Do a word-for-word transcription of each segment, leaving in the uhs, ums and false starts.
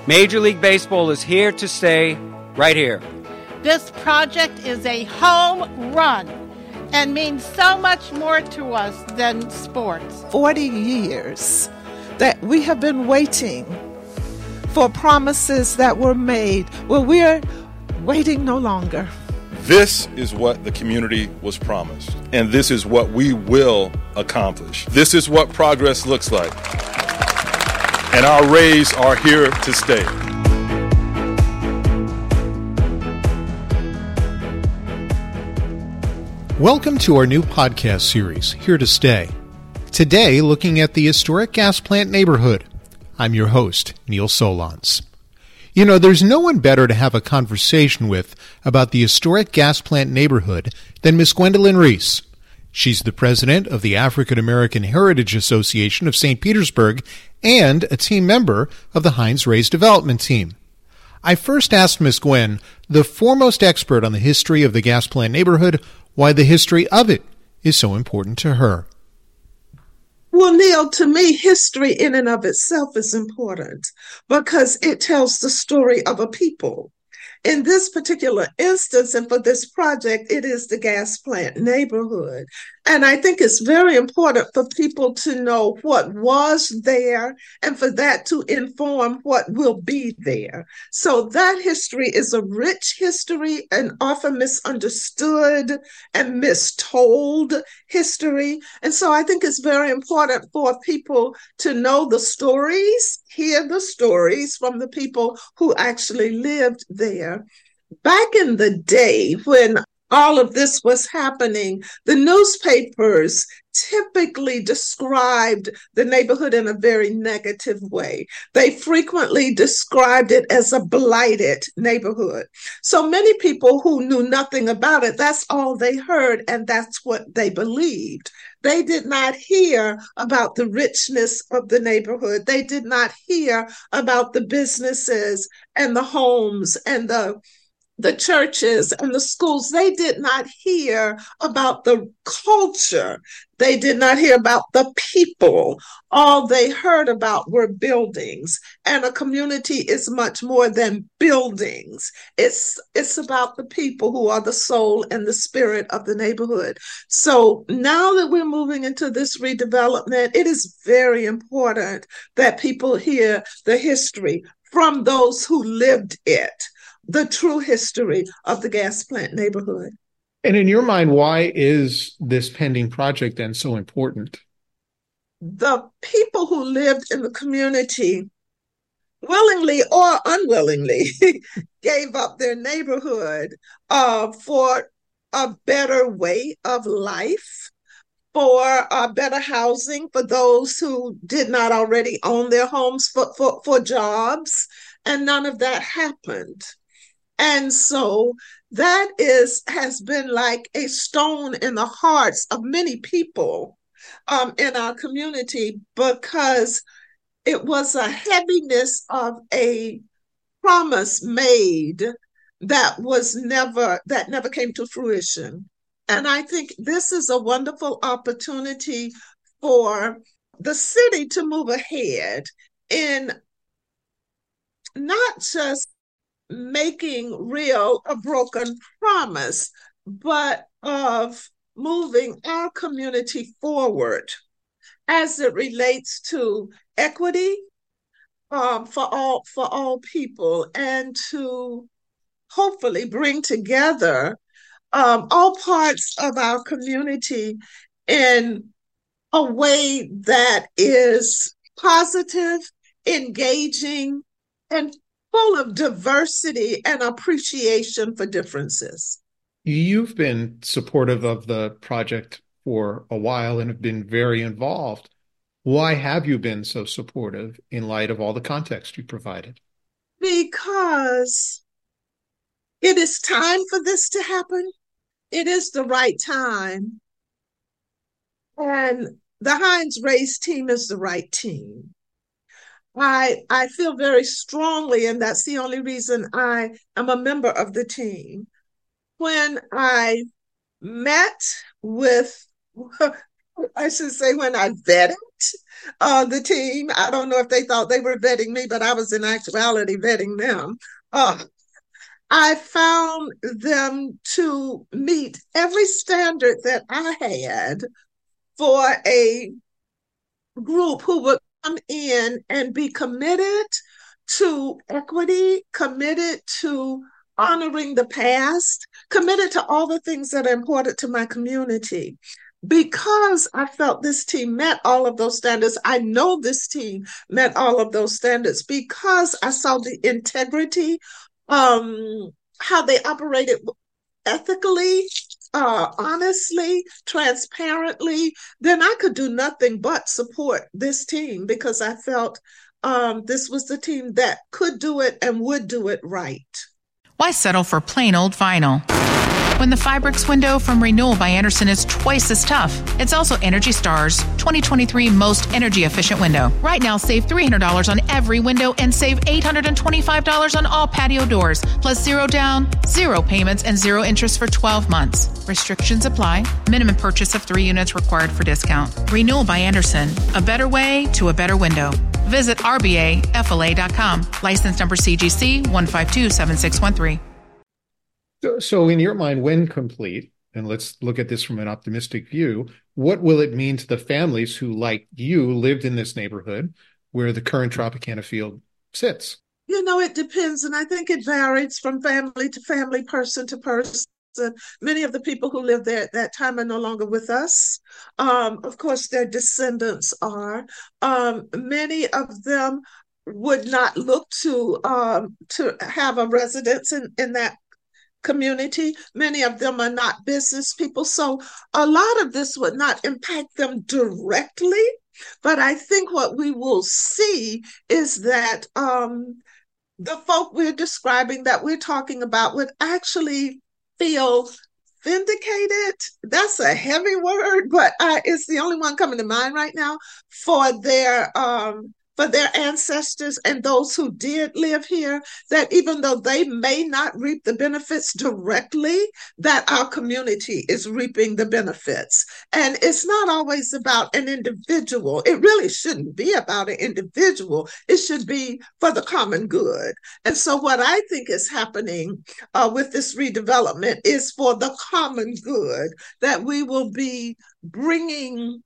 Major League Baseball is here to stay, right here. This project is a home run and means so much more to us than sports. forty years that we have been waiting for promises that were made. Well, we're waiting no longer. This is what the community was promised, and this is what we will accomplish. This is what progress looks like, and our Rays are here to stay. Welcome to our new podcast series, Here to Stay. Today, looking at the historic gas plant neighborhood. I'm your host, Neil Solondz. You know, there's no one better to have a conversation with about the historic gas plant neighborhood than Miss Gwendolyn Reese. She's the president of the African American Heritage Association of Saint Petersburg and a team member of the Heinz Rays development team. I first asked Miss Gwen, the foremost expert on the history of the gas plant neighborhood, why the history of it is so important to her. Well, Neil, to me, history in and of itself is important because it tells the story of a people. In this particular instance, and for this project, it is the gas plant neighborhood. And I think it's very important for people to know what was there and for that to inform what will be there. So that history is a rich history and often misunderstood and mistold history. And so I think it's very important for people to know the stories, hear the stories from the people who actually lived there. Back in the day when all of this was happening, the newspapers typically described the neighborhood in a very negative way. They frequently described it as a blighted neighborhood. So many people who knew nothing about it, that's all they heard, and that's what they believed. They did not hear about the richness of the neighborhood. They did not hear about the businesses and the homes and the the churches and the schools. They did not hear about the culture. They did not hear about the people. All they heard about were buildings. And a community is much more than buildings. It's, it's about the people who are the soul and the spirit of the neighborhood. So now that we're moving into this redevelopment, it is very important that people hear the history from those who lived it, the true history of the gas plant neighborhood. And in your mind, why is this pending project then so important? The people who lived in the community, willingly or unwillingly, gave up their neighborhood uh, for a better way of life, for uh, better housing for those who did not already own their homes, for, for, for jobs, and none of that happened. And so that is has been like a stone in the hearts of many people um, in our community because it was a heaviness of a promise made that was never, that never came to fruition. And I think this is a wonderful opportunity for the city to move ahead in not just making real a broken promise, but of moving our community forward as it relates to equity um, for all for all people, and to hopefully bring together um, all parts of our community in a way that is positive, engaging, and full of diversity and appreciation for differences. You've been supportive of the project for a while and have been very involved. Why have you been so supportive in light of all the context you provided? Because it is time for this to happen. It is the right time. And the Heinz Rays team is the right team. I I feel very strongly, and that's the only reason I am a member of the team. When I met with I should say when I vetted uh, the team, I don't know if they thought they were vetting me, but I was in actuality vetting them. Uh, I found them to meet every standard that I had for a group who would come in and be committed to equity, committed to honoring the past, committed to all the things that are important to my community. Because I felt this team met all of those standards, I know this team met all of those standards because I saw the integrity, um, how they operated ethically, uh, honestly, transparently, then I could do nothing but support this team because I felt um, this was the team that could do it and would do it right. Why settle for plain old vinyl when the Fibrix window from Renewal by Andersen is twice as tough? It's also Energy Star's twenty twenty-three most energy efficient window. Right now, save three hundred dollars on every window and save eight hundred twenty-five dollars on all patio doors, plus zero down, zero payments, and zero interest for twelve months. Restrictions apply. Minimum purchase of three units required for discount. Renewal by Andersen, a better way to a better window. Visit R B A F L A dot com. License number C G C one five two seven six one three. So, so in your mind, when complete, and let's look at this from an optimistic view, what will it mean to the families who, like you, lived in this neighborhood where the current Tropicana field sits? You know, it depends, and I think it varies from family to family, person to person. Many of the people who lived there at that time are no longer with us. Um, of course, their descendants are. Um, many of them would not look to um, to have a residence in, in that community. Many of them are not business people. So a lot of this would not impact them directly. But I think what we will see is that um, the folk we're describing, that we're talking about, would actually feel vindicated. That's a heavy word, but uh, it's the only one coming to mind right now for their um, for their ancestors and those who did live here, that even though they may not reap the benefits directly, that our community is reaping the benefits. And it's not always about an individual. It really shouldn't be about an individual. It should be for the common good. And so what I think is happening uh, with this redevelopment is for the common good, that we will be bringing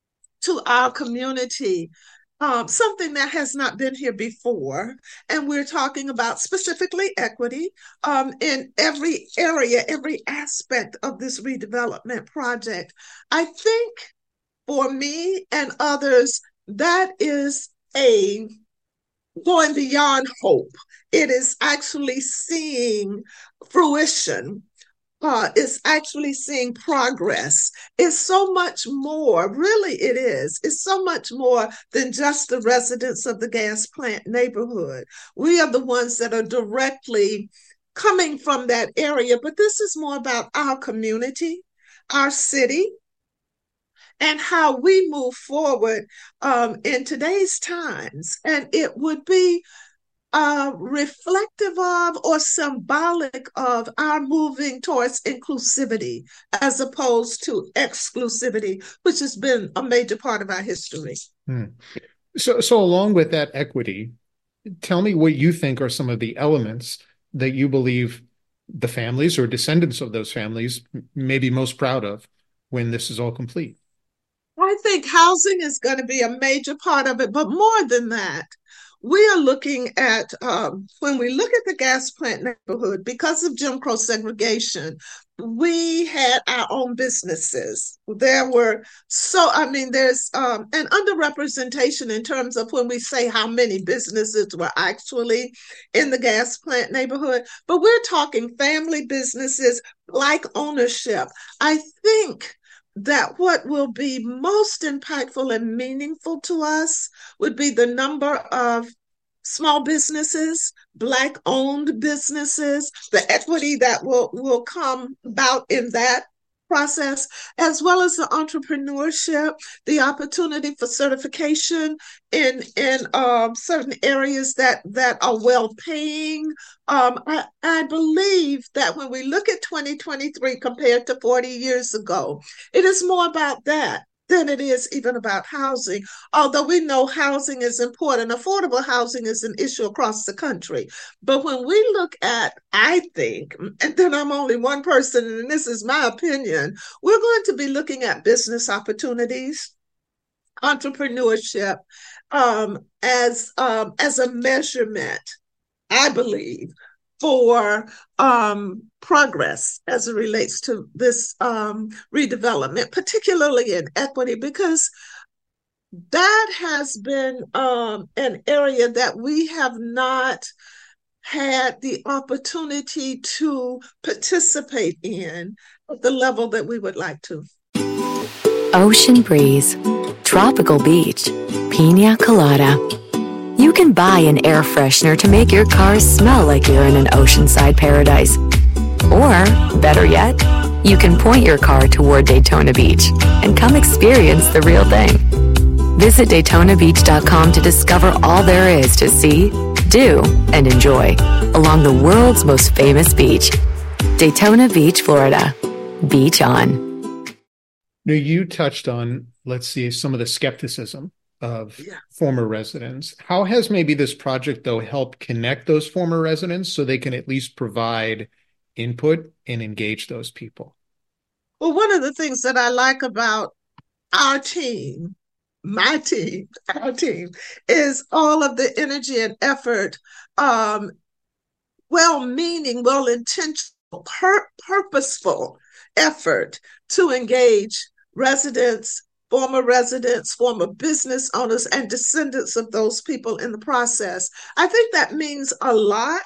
to our community Um, something that has not been here before. And we're talking about specifically equity um, in every area, every aspect of this redevelopment project. I think for me and others, that is a going beyond hope. It is actually seeing fruition. Uh, it's actually seeing progress. It's so much more, really it is. It's so much more than just the residents of the gas plant neighborhood. We are the ones that are directly coming from that area, but this is more about our community, our city, and how we move forward um, in today's times. And it would be Uh, reflective of or symbolic of our moving towards inclusivity as opposed to exclusivity, which has been a major part of our history. Hmm. So, so along with that equity, tell me what you think are some of the elements that you believe the families or descendants of those families may be most proud of when this is all complete. I think housing is going to be a major part of it, but more than that, we are looking at, um, when we look at the gas plant neighborhood, because of Jim Crow segregation, we had our own businesses. There were, so, I mean, there's um, an underrepresentation in terms of when we say how many businesses were actually in the gas plant neighborhood, but we're talking family businesses, like ownership. I think that what will be most impactful and meaningful to us would be the number of small businesses, Black-owned businesses, the equity that will, will come about in that process, as well as the entrepreneurship, the opportunity for certification in in um, certain areas that that are well paying. Um, I, I believe that when we look at twenty twenty-three compared to forty years ago, it is more about that. than it is even about housing. Although we know housing is important, affordable housing is an issue across the country. But when we look at, I think, and then I'm only one person, and this is my opinion, we're going to be looking at business opportunities, entrepreneurship, um, as um, as a measurement, I believe, for um, progress as it relates to this um, redevelopment, particularly in equity, because that has been um, an area that we have not had the opportunity to participate in at the level that we would like to. Ocean breeze, tropical beach, pina colada. You can buy an air freshener to make your car smell like you're in an oceanside paradise. Or, better yet, you can point your car toward Daytona Beach and come experience the real thing. Visit Daytona Beach dot com to discover all there is to see, do, and enjoy along the world's most famous beach. Daytona Beach, Florida. Beach on. Now, you touched on, let's see, some of the skepticism of yeah. former residents. How has maybe this project, though, helped connect those former residents so they can at least provide input and engage those people? Well, one of the things that I like about our team, my team, our team, is all of the energy and effort, um, well-meaning, well-intentional, pur- purposeful effort to engage residents, former residents, former business owners, and descendants of those people in the process. I think that means a lot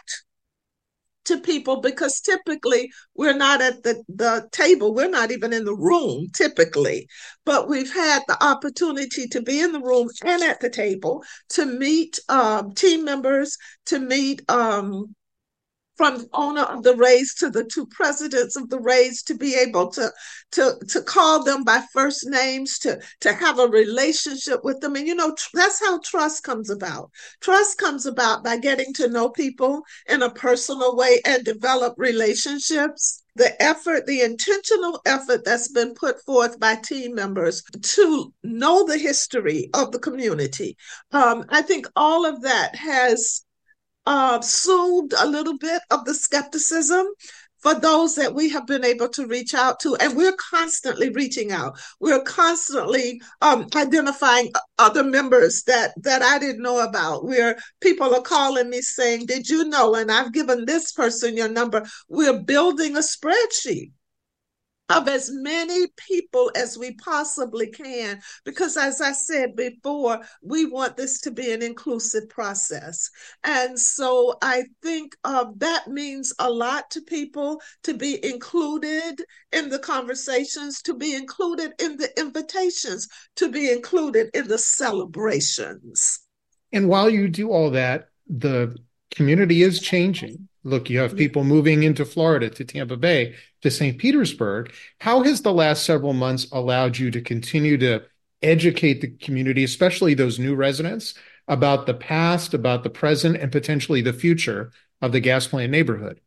to people because typically we're not at the, the table. We're not even in the room typically, but we've had the opportunity to be in the room and at the table to meet um, team members, to meet um, from the owner of the Rays to the two presidents of the Rays, to be able to, to, to call them by first names, to, to have a relationship with them. And, you know, tr- that's how trust comes about. Trust comes about by getting to know people in a personal way and develop relationships. The effort, the intentional effort that's been put forth by team members to know the history of the community. Um, I think all of that has Uh, soothed a little bit of the skepticism for those that we have been able to reach out to. And we're constantly reaching out. We're constantly um, identifying other members that, that I didn't know about, where people are calling me saying, did you know? And I've given this person your number. We're building a spreadsheet of as many people as we possibly can, because as I said before, we want this to be an inclusive process. And so I think uh, that means a lot to people, to be included in the conversations, to be included in the invitations, to be included in the celebrations. And while you do all that, the community is changing. Look, you have people moving into Florida, to Tampa Bay, to Saint Petersburg. How has the last several months allowed you to continue to educate the community, especially those new residents, about the past, about the present, and potentially the future of the gas plant neighborhood?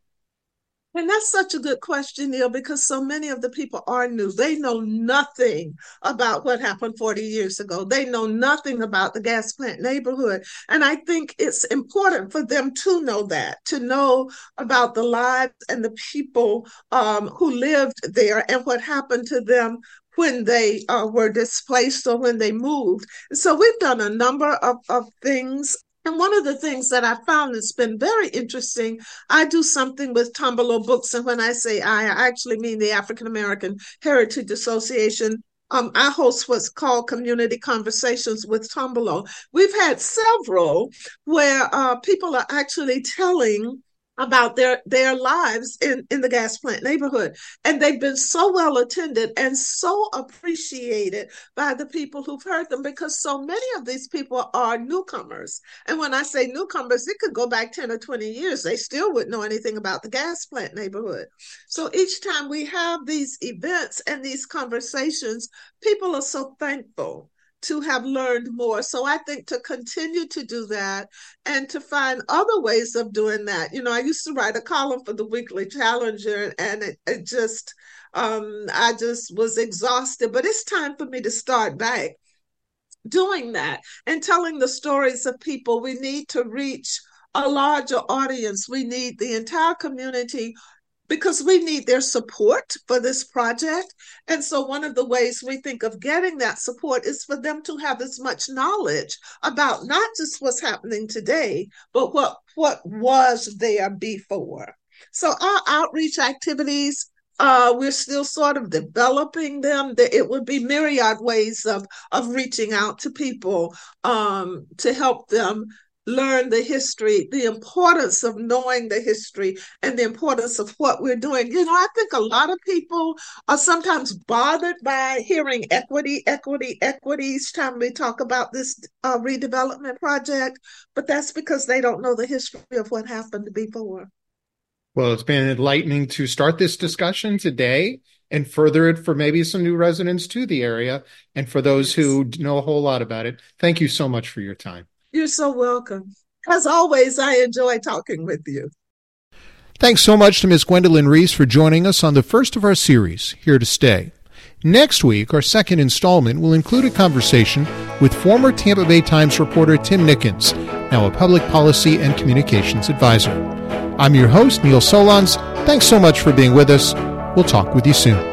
And that's such a good question, Neil, because so many of the people are new. They know nothing about what happened forty years ago. They know nothing about the gas plant neighborhood. And I think it's important for them to know that, to know about the lives and the people um, who lived there and what happened to them when they uh, were displaced or when they moved. So we've done a number of, of things. And one of the things that I found that's been very interesting, I do something with Tombolo Books. And when I say I, I actually mean the African American Heritage Association. Um, I host what's called Community Conversations with Tombolo. We've had several where uh, people are actually telling about their, their lives in, in the gas plant neighborhood. And they've been so well attended and so appreciated by the people who've heard them, because so many of these people are newcomers. And when I say newcomers, it could go back ten or twenty years. They still wouldn't know anything about the gas plant neighborhood. So each time we have these events and these conversations, people are so thankful to have learned more. So I think to continue to do that and to find other ways of doing that. You know, I used to write a column for the Weekly Challenger, and it, it just, um, I just was exhausted. But it's time for me to start back doing that and telling the stories of people. We need to reach a larger audience. We need the entire community, because we need their support for this project. And so one of the ways we think of getting that support is for them to have as much knowledge about not just what's happening today, but what, what was there before. So our outreach activities, uh, we're still sort of developing them. It would be myriad ways of, of reaching out to people um, to help them learn the history, the importance of knowing the history, and the importance of what we're doing. You know, I think a lot of people are sometimes bothered by hearing equity, equity, equity each time we talk about this uh, redevelopment project, but that's because they don't know the history of what happened before. Well, it's been enlightening to start this discussion today and further it for maybe some new residents to the area and for those who know a whole lot about it. Thank you so much for your time. You're so welcome. As always, I enjoy talking with you. Thanks so much to Miz Gwendolyn Reese for joining us on the first of our series, Here to Stay. Next week, our second installment will include a conversation with former Tampa Bay Times reporter Tim Nickens, now a public policy and communications advisor. I'm your host, Neil Solondz. Thanks so much for being with us. We'll talk with you soon.